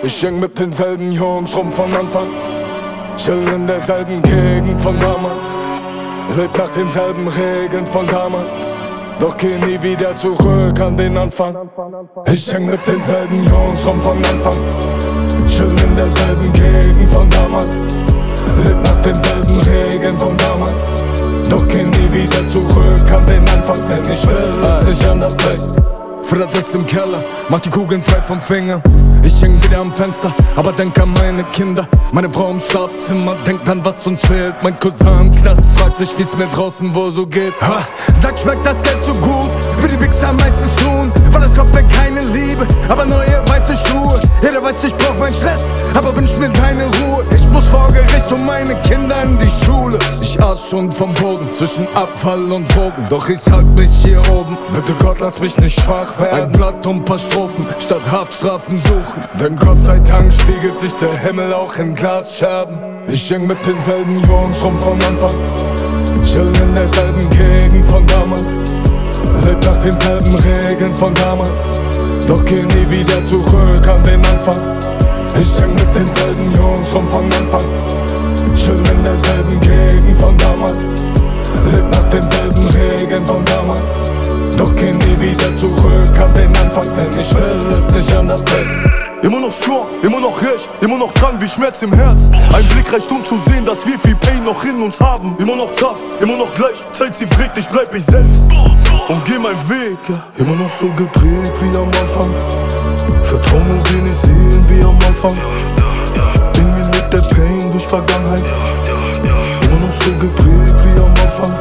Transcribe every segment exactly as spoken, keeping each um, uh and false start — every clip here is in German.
Ich häng mit denselben Jungs rum von Anfang, chill in derselben Gegend von damals, leb nach denselben Regeln von damals, doch geh nie wieder zurück an den Anfang. Ich häng mit denselben Jungs rum von Anfang, chill in derselben Gegend von damals, leb nach denselben Regeln von damals, doch geh nie wieder zurück an den Anfang, denn ich will es nicht anders weg. Fred ist im Keller, mach die Kugeln frei vom Finger. Ich häng wieder am Fenster, aber denk an meine Kinder. Meine Frau im Schlafzimmer, denkt an was uns fehlt. Mein Cousin im Knast fragt sich, wie's mir draußen wo so geht. Ha, sagt, schmeckt das Geld so gut, wie die Wichser meistens tun. Weil es kauft mir keine Liebe, aber neue weiße Schuhe. Jeder weiß, ich brauch meinen Stress, aber wünsch mir keine Ruhe. Ich muss vor Gericht und meine Kinder in die Schule. Ich aß schon vom Boden, zwischen Abfall und Drogen, doch ich halt mich hier oben. Bitte Gott, lass mich nicht schwach werden. Ein Blatt und paar Strophen, statt Haftstrafen suchen. Denn Gott sei Dank spiegelt sich der Himmel auch in Glasscherben. Ich häng mit denselben Jungs rum von Anfang, chill in derselben Gegend von damals, leb nach denselben Regeln von damals, doch geh nie wieder zurück an den Anfang. Ich häng mit denselben Jungs rum von Anfang, chill in derselben Gegend von damals, leb nach denselben Regeln von damals, doch geh nie wieder zurück an den Anfang, denn ich will es nicht anders weg. Immer noch strong, immer noch recht, immer noch dran wie Schmerz im Herz. Ein Blick reicht, um zu sehen, dass wir viel Pain noch in uns haben. Immer noch tough, immer noch gleich, Zeit sie prägt, ich bleib ich selbst und geh meinen Weg, ja. Immer noch so geprägt wie am Anfang, Vertrauen und geh nicht sehen wie am Anfang. In mir lebt der Pain durch Vergangenheit, immer noch so geprägt wie am Anfang.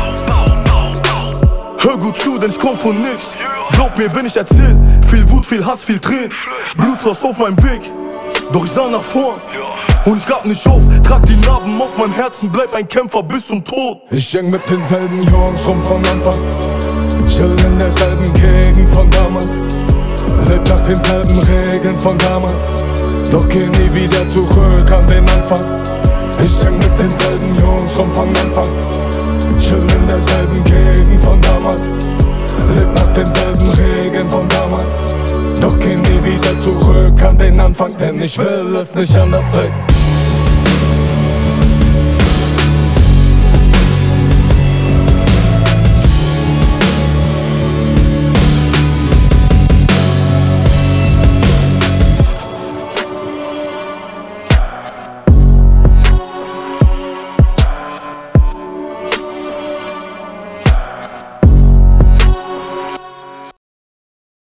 Hör gut zu, denn ich komm von nix. Glaub mir, wenn ich erzähl, viel Wut, viel Hass, viel Tränen, Blutfluss auf meinem Weg, doch ich sah nach vorn und ich gab nicht auf. Trag die Narben auf meinem Herzen, bleib ein Kämpfer bis zum Tod. Ich häng mit denselben Jungs rum von Anfang, chill in derselben Gegend von damals, leb nach denselben Regeln von damals, doch geh nie wieder zurück an den Anfang. Ich häng mit denselben Jungs rum von Anfang, chill in derselben Gegend von damals, leb nach denselben Regeln von damals, doch geh nie wieder zurück an den Anfang, denn ich will es nicht anders weg.